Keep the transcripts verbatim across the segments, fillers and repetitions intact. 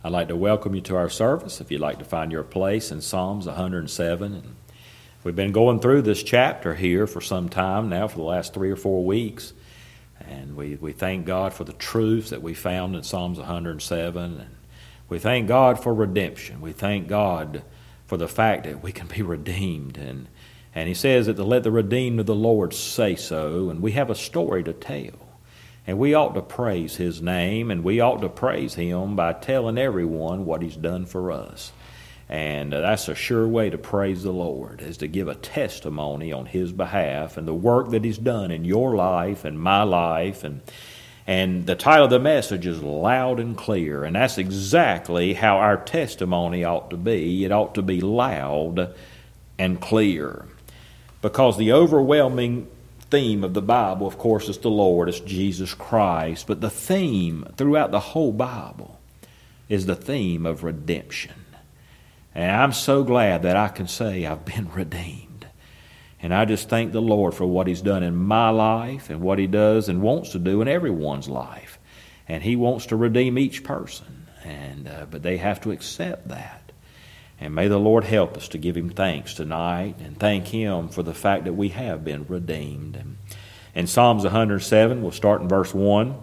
I'd like to welcome you to our service. If you'd like to find your place in Psalms one hundred seven. And we've been going through this chapter here for some time now, for the last three or four weeks. And we, we thank God for the truths that we found in Psalms one hundred seven. And we thank God for redemption. We thank God for the fact that we can be redeemed. And, and he says that to let the redeemed of the Lord say so. And we have a story to tell. And we ought to praise his name, and we ought to praise him by telling everyone what he's done for us. And uh, that's a sure way to praise the Lord, is to give a testimony on his behalf and the work that he's done in your life and my life. And, and the title of the message is Loud and Clear. And that's exactly how our testimony ought to be. It ought to be loud and clear. Because the overwhelming theme of the Bible, of course, is the Lord, it's Jesus Christ. But the theme throughout the whole Bible is the theme of redemption. And I'm so glad that I can say I've been redeemed. And I just thank the Lord for what he's done in my life and what he does and wants to do in everyone's life. And he wants to redeem each person. And uh, but they have to accept that. And may the Lord help us to give him thanks tonight and thank him for the fact that we have been redeemed. And in Psalms one hundred seven, we'll start in verse one.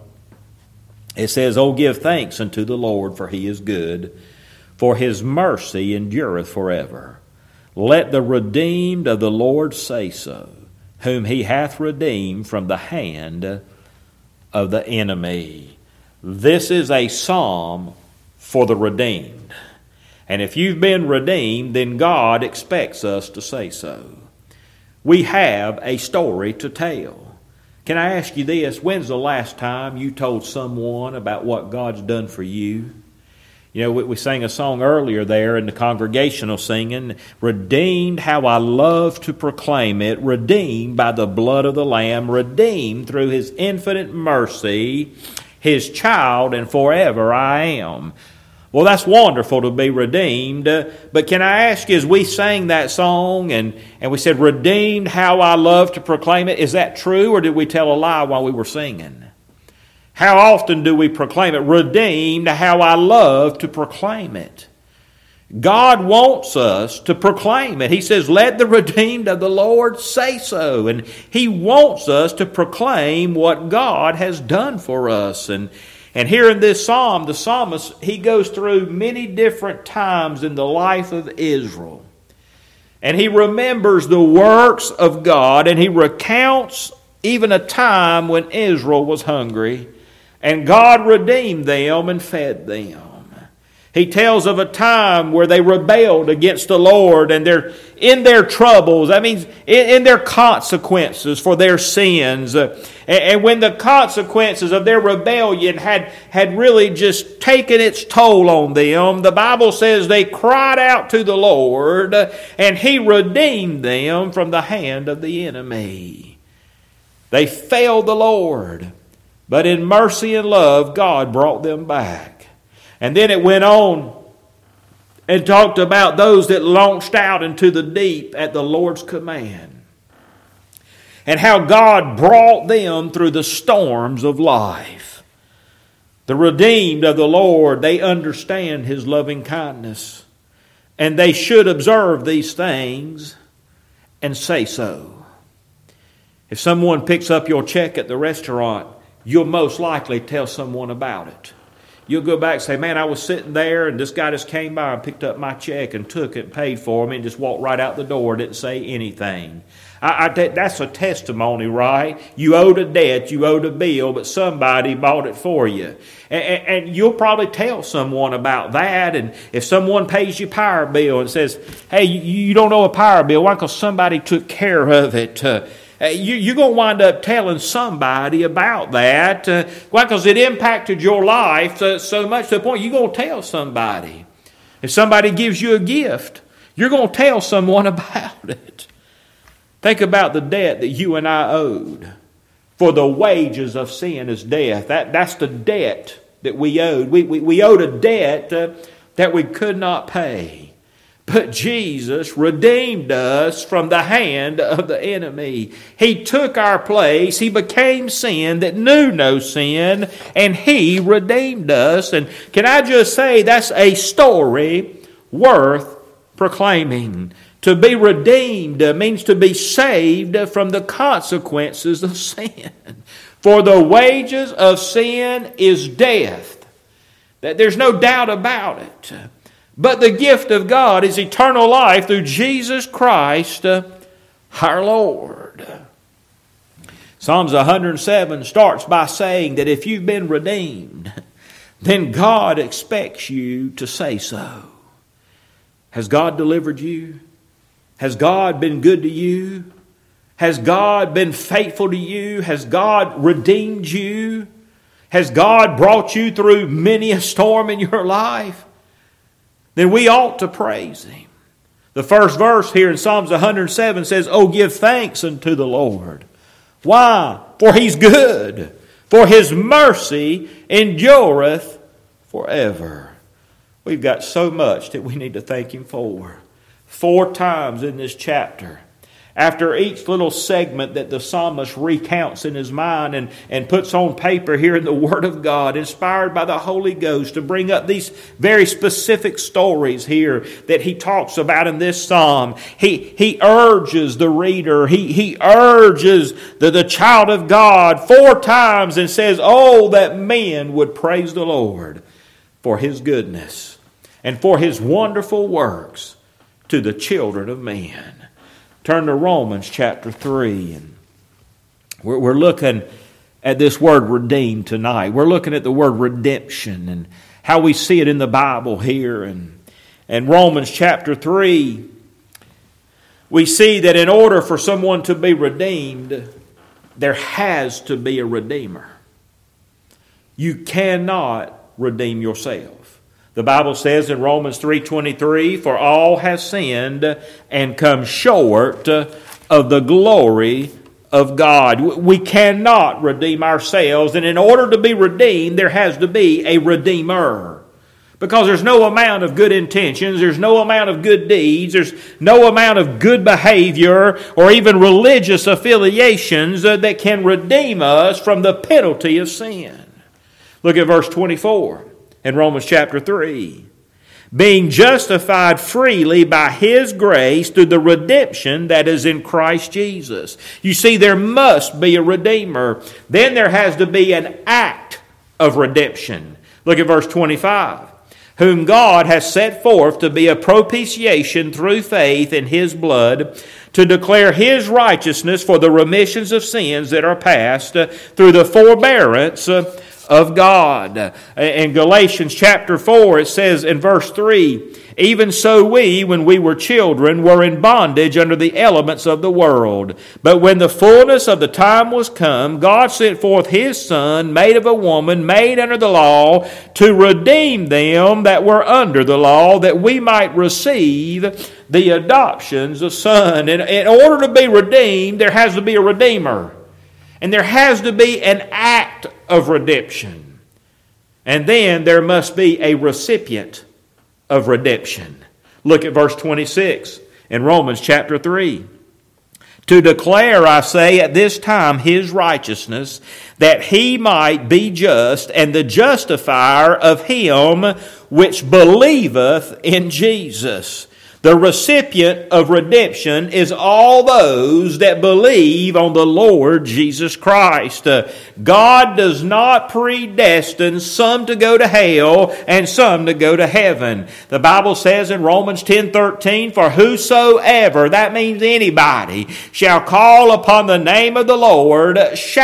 It says, "O give thanks unto the Lord, for he is good, for his mercy endureth forever. Let the redeemed of the Lord say so, whom he hath redeemed from the hand of the enemy." This is a psalm for the redeemed. And if you've been redeemed, then God expects us to say so. We have a story to tell. Can I ask you this? When's the last time you told someone about what God's done for you? You know, we, we sang a song earlier there in the congregational singing, "Redeemed, how I love to proclaim it, redeemed by the blood of the Lamb, redeemed through his infinite mercy, his child, and forever I am." Well, that's wonderful to be redeemed. Uh, but can I ask you, as we sang that song and, and we said, "Redeemed, how I love to proclaim it," is that true, or did we tell a lie while we were singing? How often do we proclaim it? Redeemed, how I love to proclaim it. God wants us to proclaim it. He says, "Let the redeemed of the Lord say so." And he wants us to proclaim what God has done for us. And And here in this psalm, the psalmist, he goes through many different times in the life of Israel. And he remembers the works of God, and he recounts even a time when Israel was hungry, and God redeemed them and fed them. He tells of a time where they rebelled against the Lord, and they're in their troubles, that means in, in their consequences for their sins. Uh, and, and when the consequences of their rebellion had, had really just taken its toll on them, the Bible says they cried out to the Lord, uh, and he redeemed them from the hand of the enemy. They failed the Lord, but in mercy and love, God brought them back. And then it went on and talked about those that launched out into the deep at the Lord's command. And how God brought them through the storms of life. The redeemed of the Lord, they understand his loving kindness. And they should observe these things and say so. If someone picks up your check at the restaurant, you'll most likely tell someone about it. You'll go back and say, "Man, I was sitting there and this guy just came by and picked up my check and took it and paid for me and just walked right out the door, didn't say anything." I, I, that's a testimony, right? You owed a debt, you owed a bill, but somebody bought it for you. And, and, and you'll probably tell someone about that. And if someone pays your power bill and says, "Hey, you, you don't owe a power bill. Why? Because somebody took care of it." Uh, You, you're going to wind up telling somebody about that. Uh, why? Because it impacted your life so, so much to the point you're going to tell somebody. If somebody gives you a gift, you're going to tell someone about it. Think about the debt that you and I owed. For the wages of sin is death. That, that's the debt that we owed. We, we, we owed a debt uh, that we could not pay. But Jesus redeemed us from the hand of the enemy. He took our place. He became sin that knew no sin, and He redeemed us. And can I just say, that's a story worth proclaiming. To be redeemed means to be saved from the consequences of sin. For the wages of sin is death. There's no doubt about it. But the gift of God is eternal life through Jesus Christ, our Lord. Psalms one hundred seven starts by saying that if you've been redeemed, then God expects you to say so. Has God delivered you? Has God been good to you? Has God been faithful to you? Has God redeemed you? Has God brought you through many a storm in your life? Then we ought to praise Him. The first verse here in Psalms one hundred seven says, "Oh, give thanks unto the Lord." Why? For He's good. For His mercy endureth forever. We've got so much that we need to thank Him for. Four times in this chapter, after each little segment that the psalmist recounts in his mind and, and puts on paper here in the Word of God, inspired by the Holy Ghost to bring up these very specific stories here that he talks about in this psalm. He, he urges the reader, he, he urges the, the child of God four times and says, "Oh, that men would praise the Lord for His goodness and for His wonderful works to the children of men." Turn to Romans chapter three. And we're, we're looking at this word redeemed tonight. We're looking at the word redemption and how we see it in the Bible here. And in Romans chapter three, we see that in order for someone to be redeemed, there has to be a redeemer. You cannot redeem yourself. The Bible says in Romans three twenty-three, "For all have sinned and come short of the glory of God." We cannot redeem ourselves, and in order to be redeemed, there has to be a redeemer. Because there's no amount of good intentions, there's no amount of good deeds, there's no amount of good behavior or even religious affiliations that can redeem us from the penalty of sin. Look at verse twenty-four. In Romans chapter three, "Being justified freely by His grace through the redemption that is in Christ Jesus." You see, there must be a redeemer. Then there has to be an act of redemption. Look at verse twenty-five. "Whom God has set forth to be a propitiation through faith in His blood, to declare His righteousness for the remissions of sins that are past, through the forbearance of God." In Galatians chapter four, it says in verse three, "Even so we, when we were children, were in bondage under the elements of the world. But when the fullness of the time was come, God sent forth His Son, made of a woman, made under the law, to redeem them that were under the law, that we might receive the adoptions of son." And in order to be redeemed, there has to be a redeemer. And there has to be an act of redemption. And then there must be a recipient of redemption. Look at verse twenty-six in Romans chapter three. "To declare, I say, at this time His righteousness, that He might be just and the justifier of him which believeth in Jesus." The recipient of redemption is all those that believe on the Lord Jesus Christ. Uh, God does not predestine some to go to hell and some to go to heaven. The Bible says in Romans ten thirteen, "For whosoever," that means anybody, "shall call upon the name of the Lord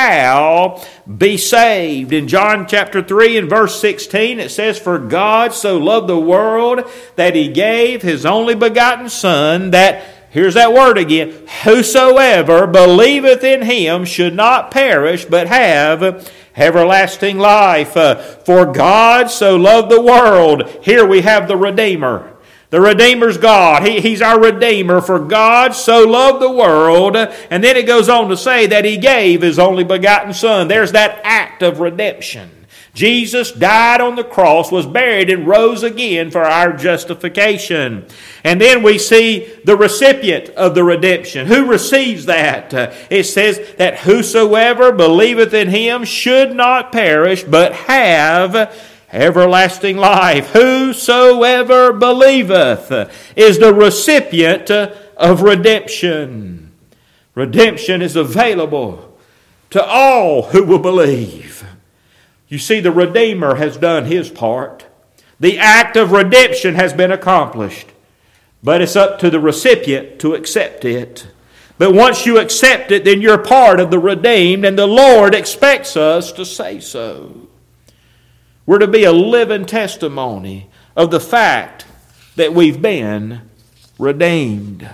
shall be saved." In John chapter three and verse sixteen, it says, "For God so loved the world that He gave His only begotten Son, that," here's that word again, "whosoever believeth in Him should not perish, but have everlasting life." Uh, for God so loved the world. Here we have the Redeemer. The Redeemer's God. He, he's our Redeemer. "For God so loved the world," and then it goes on to say that He gave His only begotten Son. There's that act of redemption. Jesus died on the cross, was buried, and rose again for our justification. And then we see the recipient of the redemption. Who receives that? Uh, it says that whosoever believeth in him should not perish, but have everlasting life. Whosoever believeth is the recipient of redemption. Redemption is available to all who will believe. You see, the Redeemer has done his part. The act of redemption has been accomplished. But it's up to the recipient to accept it. But once you accept it, then you're part of the redeemed, and the Lord expects us to say so. We're to be a living testimony of the fact that we've been redeemed.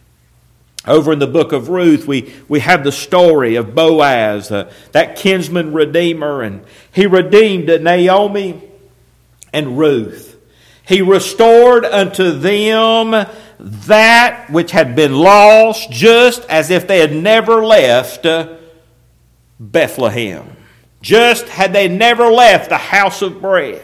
Over in the book of Ruth, we, we have the story of Boaz, uh, that kinsman redeemer, and he redeemed Naomi and Ruth. He restored unto them that which had been lost, just as if they had never left uh, Bethlehem. Just had they never left the house of bread.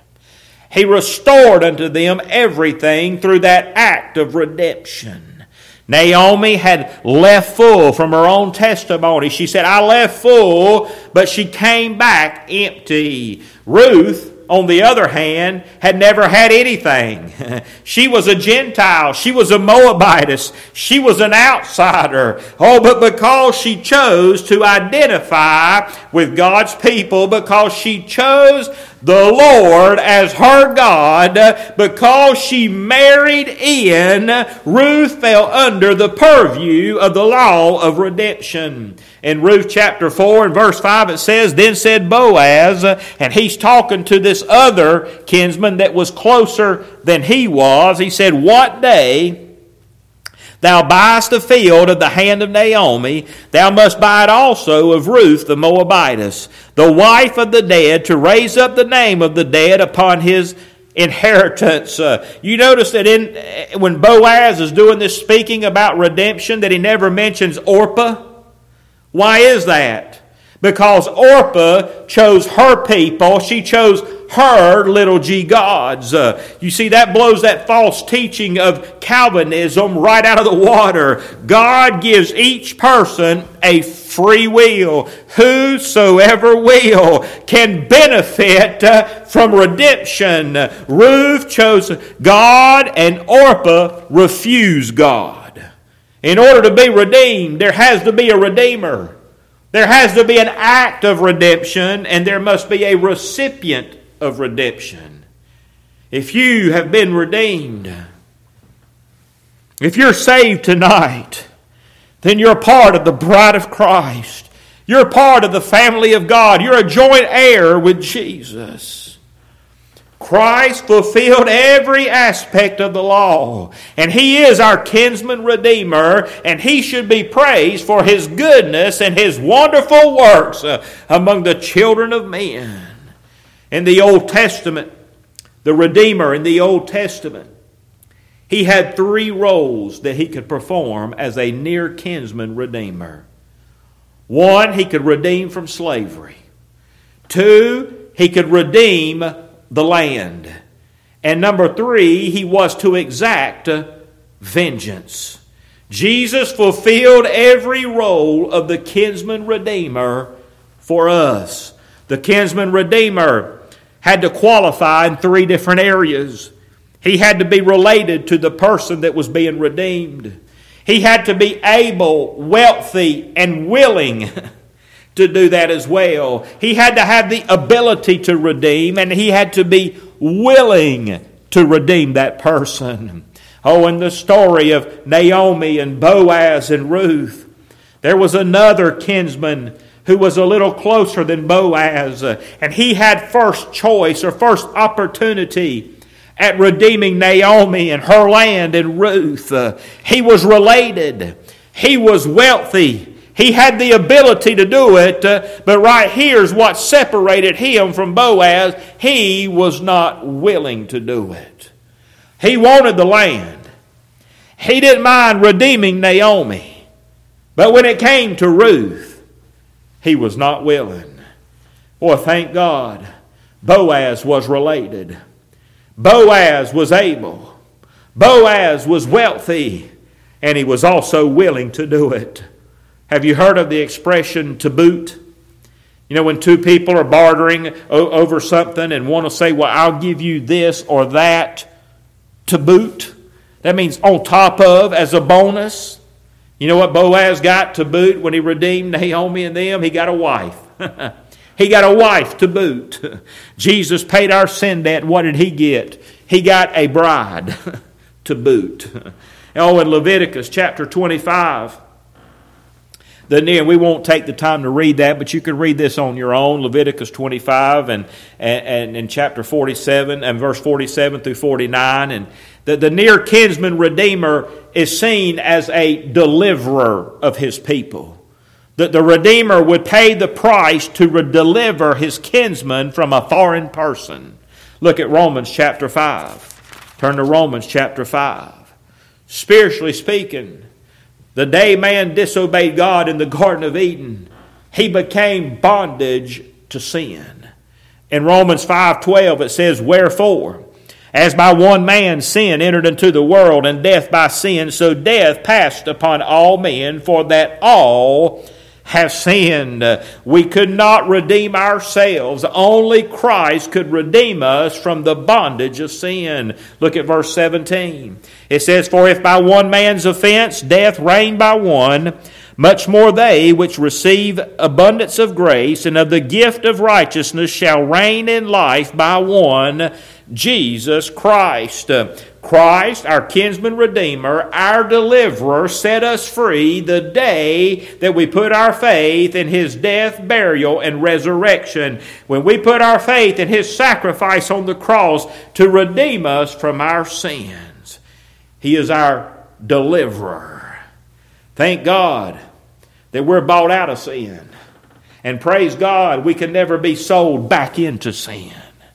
He restored unto them everything through that act of redemption. Naomi had left full from her own testimony. She said, I left full, but she came back empty. Ruth, on the other hand, had never had anything. She was a Gentile. She was a Moabitess. She was an outsider. Oh, but because she chose to identify with God's people, because she chose the Lord as her God, because she married in, Ruth fell under the purview of the law of redemption. In Ruth chapter four and verse five it says, Then said Boaz, and he's talking to this other kinsman that was closer than he was. He said, What day thou buyest a field of the hand of Naomi, thou must buy it also of Ruth the Moabitess, the wife of the dead, to raise up the name of the dead upon his inheritance. Uh, you notice that in when Boaz is doing this speaking about redemption, that he never mentions Orpah. Why is that? Because Orpah chose her people. She chose her little g gods. Uh, you see, that blows that false teaching of Calvinism right out of the water. God gives each person a free will. Whosoever will can benefit uh, from redemption. Ruth chose God, and Orpah refused God. In order to be redeemed, there has to be a redeemer. There has to be an act of redemption, and there must be a recipient of redemption. If you have been redeemed, if you're saved tonight, then you're part of the bride of Christ. You're part of the family of God. You're a joint heir with Jesus. Christ fulfilled every aspect of the law, and He is our kinsman redeemer, and He should be praised for His goodness and His wonderful works uh, among the children of men. In the Old Testament, the Redeemer in the Old Testament, he had three roles that he could perform as a near kinsman redeemer. One, he could redeem from slavery. Two, he could redeem the land. And number three, he was to exact vengeance. Jesus fulfilled every role of the kinsman redeemer for us. The kinsman redeemer had to qualify in three different areas. He had to be related to the person that was being redeemed. He had to be able, wealthy, and willing to do that as well. He had to have the ability to redeem, and he had to be willing to redeem that person. Oh, in the story of Naomi and Boaz and Ruth, there was another kinsman who was a little closer than Boaz, and he had first choice or first opportunity at redeeming Naomi and her land and Ruth. Uh, he was related. He was wealthy. He had the ability to do it, uh, but right here's what separated him from Boaz. He was not willing to do it. He wanted the land. He didn't mind redeeming Naomi. But when it came to Ruth, he was not willing. Boy, thank God Boaz was related. Boaz was able. Boaz was wealthy. And he was also willing to do it. Have you heard of the expression to boot? You know, when two people are bartering o- over something and want to say, well, I'll give you this or that to boot. That means on top of, as a bonus. You know what Boaz got to boot when he redeemed Naomi and them? He got a wife. He got a wife to boot. Jesus paid our sin debt. What did he get? He got a bride to boot. Oh, in Leviticus chapter twenty-five, the near, we won't take the time to read that, but you can read this on your own. Leviticus twenty-five and and, and in chapter forty-seven and verse forty-seven through forty-nine, and the, the near kinsman redeemer is seen as a deliverer of his people. That the redeemer would pay the price to re- deliver his kinsman from a foreign person. Look at Romans chapter five. Turn to Romans chapter five. Spiritually speaking, the day man disobeyed God in the Garden of Eden, he became bondage to sin. In Romans five twelve it says, wherefore, as by one man sin entered into the world, and death by sin, so death passed upon all men, for that all have sinned. We could not redeem ourselves. Only Christ could redeem us from the bondage of sin. Look at verse seventeen. It says, for if by one man's offense death reigned by one, much more they which receive abundance of grace and of the gift of righteousness shall reign in life by one, Jesus Christ. Christ, our kinsman redeemer, our deliverer, set us free the day that we put our faith in his death, burial, and resurrection. When we put our faith in his sacrifice on the cross to redeem us from our sins. He is our deliverer. Thank God that we're bought out of sin. And praise God, we can never be sold back into sin.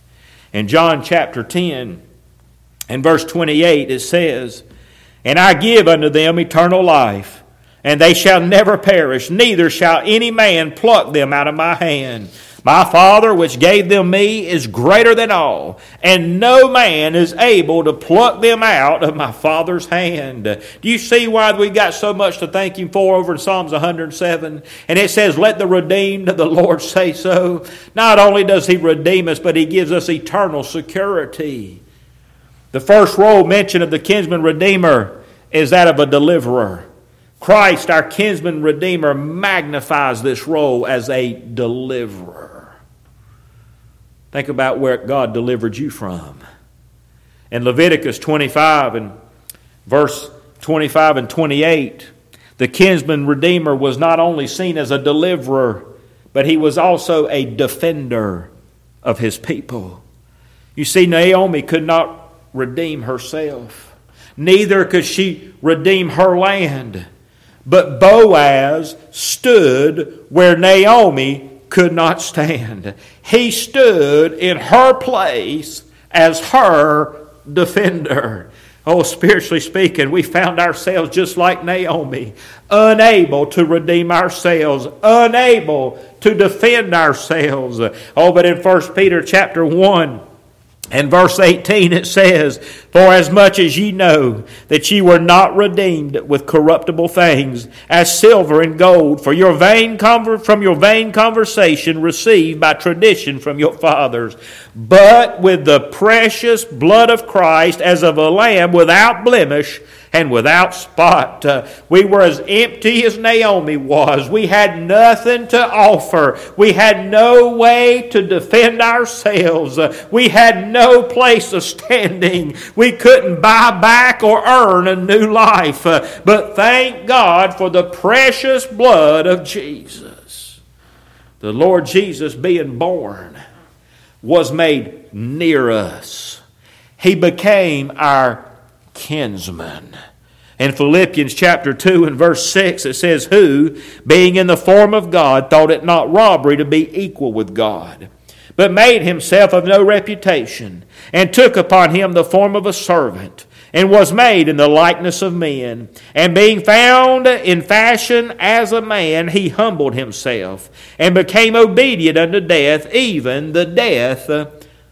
In John chapter ten and verse twenty-eight it says, and I give unto them eternal life, and they shall never perish, neither shall any man pluck them out of my hand. My Father which gave them me is greater than all, and no man is able to pluck them out of my Father's hand. Do you see why we got so much to thank him for over in Psalms one hundred seven? And it says, let the redeemed of the Lord say so. Not only does he redeem us, but he gives us eternal security. The first role mentioned of the kinsman redeemer is that of a deliverer. Christ, our kinsman redeemer, magnifies this role as a deliverer. Think about where God delivered you from. In Leviticus twenty-five and verse twenty-five and twenty-eight, the kinsman redeemer was not only seen as a deliverer, but he was also a defender of his people. You see, Naomi could not redeem herself. Neither could she redeem her land. But Boaz stood where Naomi could not stand. He stood in her place as her defender. Oh, spiritually speaking, we found ourselves just like Naomi, unable to redeem ourselves, unable to defend ourselves. Oh, but in First Peter chapter one, and verse eighteen it says, for as much as ye know that ye were not redeemed with corruptible things, as silver and gold, for your vain conver- from your vain conversation received by tradition from your fathers, but with the precious blood of Christ, as of a lamb without blemish and without spot. Uh, we were as empty as Naomi was. We had nothing to offer. We had no way to defend ourselves. Uh, we had no place of standing. We couldn't buy back or earn a new life. Uh, but thank God for the precious blood of Jesus. The Lord Jesus, being born, was made near us. He became our kinsman. In Philippians chapter two and verse six it says, who, being in the form of God, thought it not robbery to be equal with God, but made himself of no reputation, and took upon him the form of a servant, and was made in the likeness of men. And being found in fashion as a man, he humbled himself, and became obedient unto death, even the death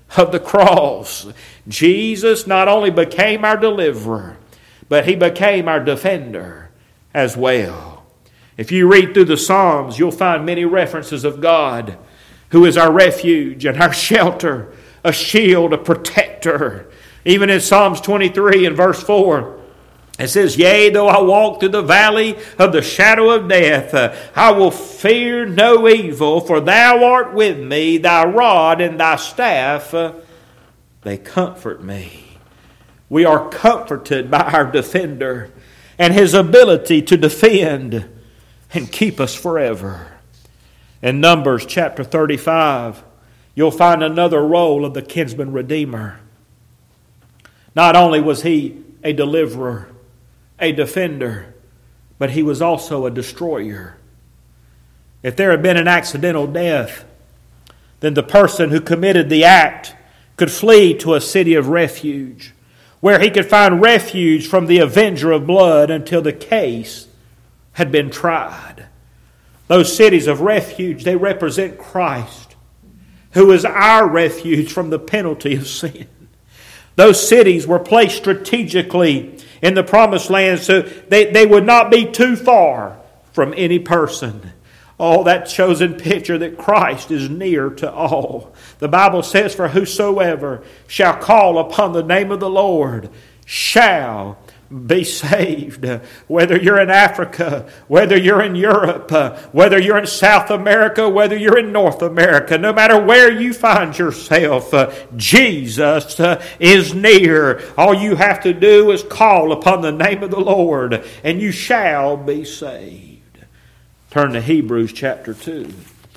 of the cross. Jesus not only became our deliverer, but He became our defender as well. If you read through the Psalms, you'll find many references of God, who is our refuge and our shelter, a shield, a protector. Even in Psalms twenty-three and verse four, it says, "Yea, though I walk through the valley of the shadow of death, uh, I will fear no evil, for Thou art with me, Thy rod and Thy staff, uh, they comfort me." We are comforted by our defender and His ability to defend and keep us forever. In Numbers chapter thirty-five, you'll find another role of the kinsman redeemer. Not only was he a deliverer, a defender, but he was also a destroyer. If there had been an accidental death, then the person who committed the act could flee to a city of refuge, where he could find refuge from the avenger of blood until the case had been tried. Those cities of refuge, they represent Christ, who is our refuge from the penalty of sin. Those cities were placed strategically in the promised land so they, they would not be too far from any person. Oh, that chosen picture that Christ is near to all. The Bible says, "For whosoever shall call upon the name of the Lord shall be saved." Whether you're in Africa, whether you're in Europe, uh, whether you're in South America, whether you're in North America, no matter where you find yourself, uh, Jesus uh, is near. All you have to do is call upon the name of the Lord, and you shall be saved. Turn to Hebrews chapter two.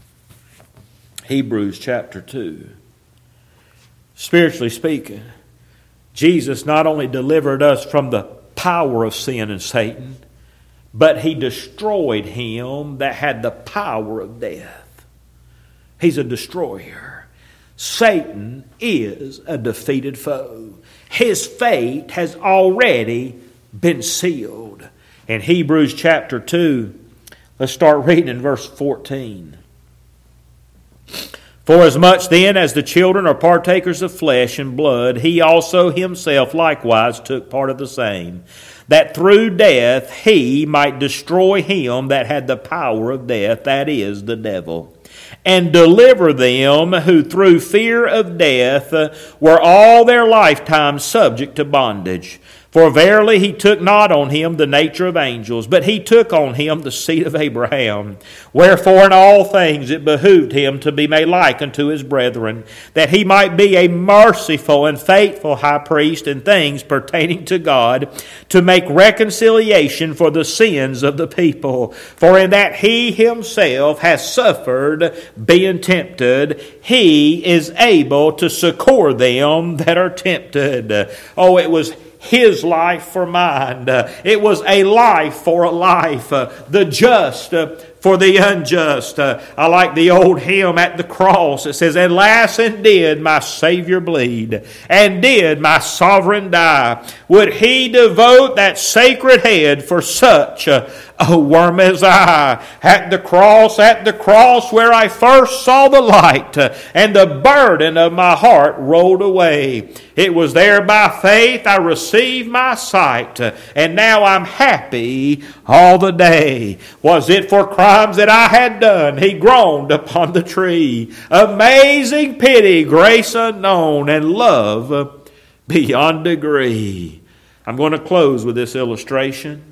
Hebrews chapter two. Spiritually speaking, Jesus not only delivered us from the power of sin and Satan, but He destroyed him that had the power of death. He's a destroyer. Satan is a defeated foe. His fate has already been sealed. In Hebrews chapter two, let's start reading in verse fourteen. "For as much then as the children are partakers of flesh and blood, He also Himself likewise took part of the same, that through death He might destroy him that had the power of death, that is, the devil, and deliver them who through fear of death were all their lifetime subject to bondage. For verily He took not on Him the nature of angels, but He took on Him the seed of Abraham. Wherefore in all things it behooved Him to be made like unto His brethren, that He might be a merciful and faithful high priest in things pertaining to God, to make reconciliation for the sins of the people. For in that He Himself has suffered, being tempted, He is able to succor them that are tempted." Oh, it was His life for mine. Uh, it was a life for a life. Uh, the just uh, for the unjust. Uh, I like the old hymn at the cross. It says, "And last and did my Savior bleed, and did my sovereign die. Would He devote that sacred head for such a, a worm as I? At the cross, at the cross where I first saw the light, uh, and the burden of my heart rolled away. It was there by faith I received my sight, uh, and now I'm happy all the day. Was it for crimes that I had done? He groaned upon the tree. Amazing pity, grace unknown, and love beyond degree." I'm going to close with this illustration.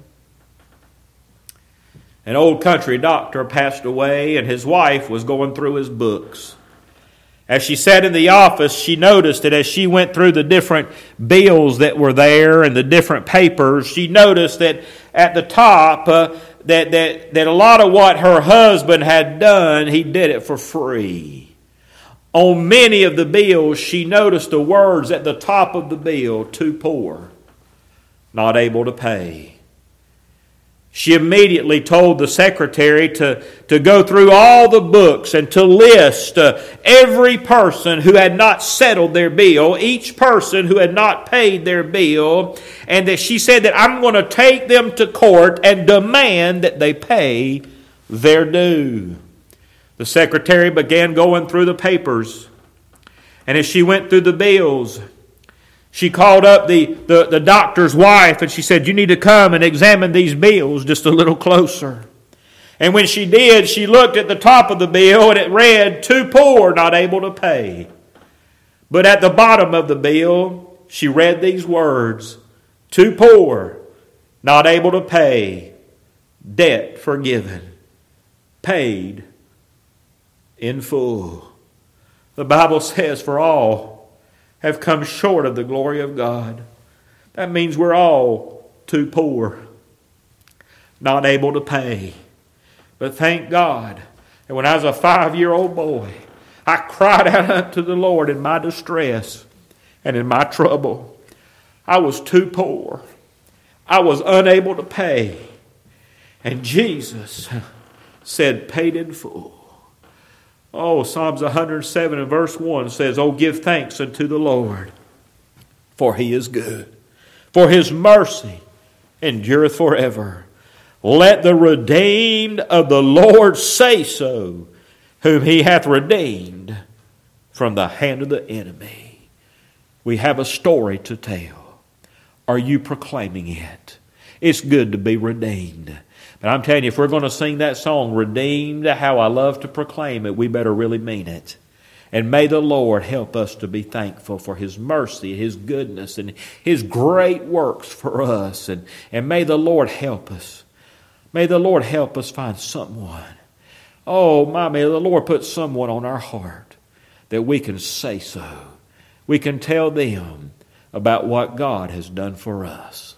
An old country doctor passed away, and his wife was going through his books. As she sat in the office, she noticed that as she went through the different bills that were there and the different papers, she noticed that at the top, uh, that, that, that a lot of what her husband had done, he did it for free. On many of the bills, she noticed the words at the top of the bill, "Too poor, not able to pay." She immediately told the secretary to, to go through all the books and to list uh, every person who had not settled their bill, each person who had not paid their bill, and that she said that I'm going to take them to court and demand that they pay their due. The secretary began going through the papers, And as she went through the bills, she called up the, the, the doctor's wife and she said, you need to come and examine these bills just a little closer. And when she did, she looked at the top of the bill and it read, too poor, not able to pay. But at the bottom of the bill, she read these words, too poor, not able to pay, debt forgiven, paid in full. The Bible says, for all have come short of the glory of God. That means we're all too poor, not able to pay. But thank God that when I was a five-year-old boy, I cried out unto the Lord in my distress and in my trouble. I was too poor. I was unable to pay. And Jesus said, paid in full. Oh, Psalms one hundred seven and verse one says, oh, give thanks unto the Lord, for He is good, for His mercy endureth forever. Let the redeemed of the Lord say so, whom He hath redeemed from the hand of the enemy. We have a story to tell. Are you proclaiming it? It's good to be redeemed. But I'm telling you, if we're going to sing that song, Redeemed, how I love to proclaim it, we better really mean it. And may the Lord help us to be thankful for His mercy, His goodness, and His great works for us. And, and may the Lord help us. May the Lord help us find someone. Oh, my, may the Lord put someone on our heart that we can say so. We can tell them about what God has done for us.